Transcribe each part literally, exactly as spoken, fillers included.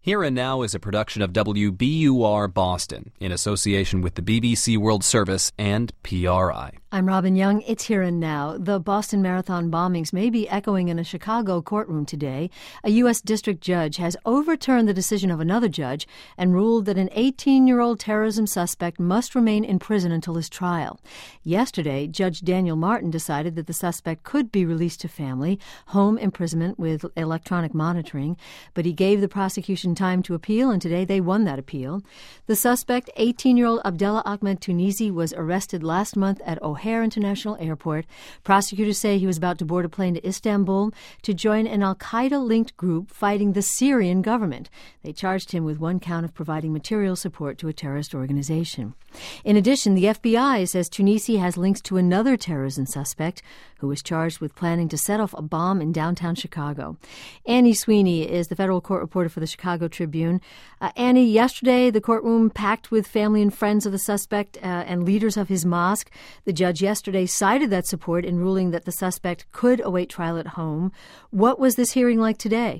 Here and Now is a production of W B U R Boston in association with the B B C World Service and P R I. I'm Robin Young. It's Here and Now. The Boston Marathon bombings may be echoing in a Chicago courtroom today. A U S district judge has overturned the decision of another judge and ruled that an eighteen-year-old terrorism suspect must remain in prison until his trial. Yesterday, Judge Daniel Martin decided that the suspect could be released to family, home imprisonment with electronic monitoring, but he gave the prosecution time to appeal, and today they won that appeal. The suspect, eighteen-year-old Abdullah Ahmed Tunisi, was arrested last month at O'Hare International Airport. Prosecutors say he was about to board a plane to Istanbul to join an al-Qaeda-linked group fighting the Syrian government. They charged him with one count of providing material support to a terrorist organization. In addition, the F B I says Tunisi has links to another terrorism suspect who was charged with planning to set off a bomb in downtown Chicago. Annie Sweeney is the federal court reporter for the Chicago Tribune. Uh, Annie, yesterday the courtroom packed with family and friends of the suspect uh, and leaders of his mosque. The judge yesterday cited that support in ruling that the suspect could await trial at home. What was this hearing like today?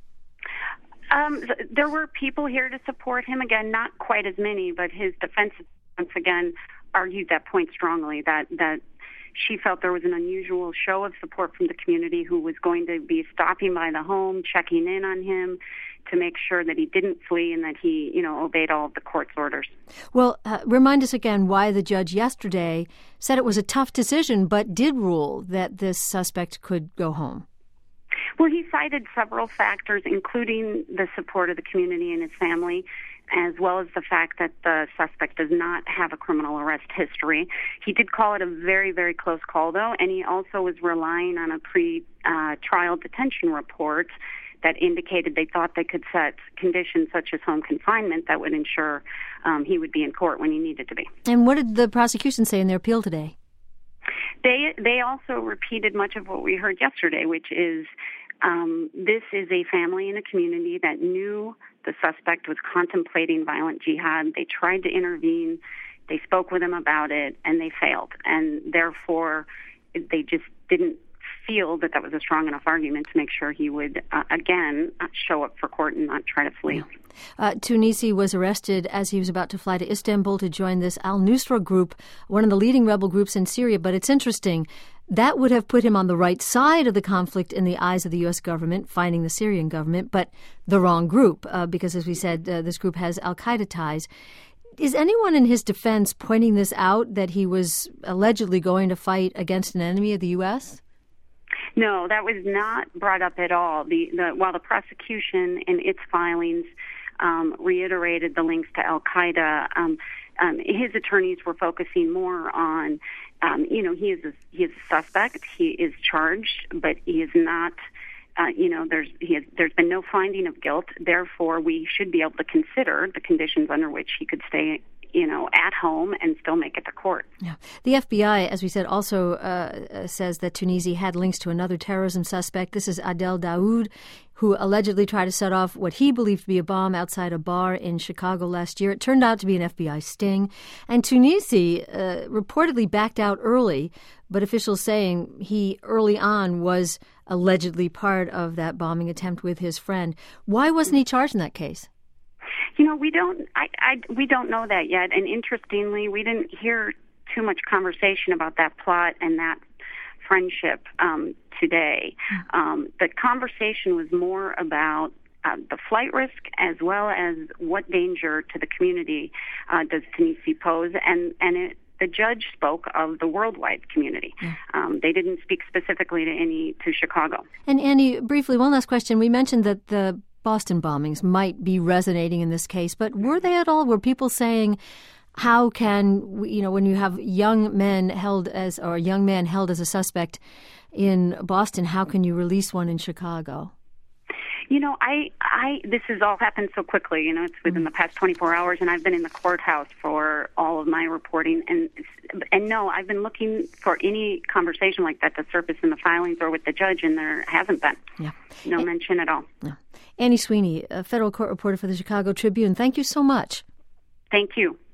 Um, th- there were people here to support him. Again, not quite as many, but his defense once again argued that point strongly, that that she felt there was an unusual show of support from the community who was going to be stopping by the home, checking in on him to make sure that he didn't flee and that he, you know, obeyed all of the court's orders. Well, uh, remind us again why the judge yesterday said it was a tough decision, but did rule that this suspect could go home. Well, he cited several factors, including the support of the community and his family, as well as the fact that the suspect does not have a criminal arrest history. He did call it a very, very close call, though, and he also was relying on a pre-trial uh, detention report that indicated they thought they could set conditions such as home confinement that would ensure um, he would be in court when he needed to be. And what did the prosecution say in their appeal today? They they also repeated much of what we heard yesterday, which is um, this is a family and a community that knew the suspect was contemplating violent jihad. They tried to intervene. They spoke with him about it, and they failed. And therefore, they just didn't feel that that was a strong enough argument to make sure he would, uh, again, show up for court and not try to flee. Yeah. Uh, Tunisi was arrested as he was about to fly to Istanbul to join this al-Nusra group, one of the leading rebel groups in Syria. But it's interesting, that would have put him on the right side of the conflict in the eyes of the U S government, fighting the Syrian government, but the wrong group, uh, because, as we said, uh, this group has al-Qaeda ties. Is anyone in his defense pointing this out, that he was allegedly going to fight against an enemy of the U S? No, that was not brought up at all. The, the, while the prosecution in its filings um, reiterated the links to al-Qaeda, um, um, his attorneys were focusing more on, um, you know, he is a, he is a suspect, he is charged, but he is not, uh, you know, there's he has, there's been no finding of guilt. Therefore, we should be able to consider the conditions under which he could stay, you know, at home and still make it to court. Yeah. The F B I, as we said, also uh, says that Tunisi had links to another terrorism suspect. This is Adel Daoud, who allegedly tried to set off what he believed to be a bomb outside a bar in Chicago last year. It turned out to be an F B I sting. And Tunisi uh, reportedly backed out early, but officials saying he early on was allegedly part of that bombing attempt with his friend. Why wasn't he charged in that case? You know, we don't. I, I, we don't know that yet. And interestingly, we didn't hear too much conversation about that plot and that friendship um, today. Um, the conversation was more about uh, the flight risk, as well as what danger to the community uh, does Tunisi pose, and and it, the judge spoke of the worldwide community. Yeah. Um, they didn't speak specifically to any to Chicago. And Annie, briefly, one last question. We mentioned that the Boston bombings might be resonating in this case, but were they at all? Were people saying, how can, you know, when you have young men held as, or a young man held as a suspect in Boston, how can you release one in Chicago? You know, I, I, this has all happened so quickly. You know, it's within the past twenty-four hours, and I've been in the courthouse for all of my reporting. And, and no, I've been looking for any conversation like that to surface in the filings or with the judge, and there hasn't been. Yeah. No and, mention at all. Yeah. Annie Sweeney, a federal court reporter for the Chicago Tribune. Thank you so much. Thank you.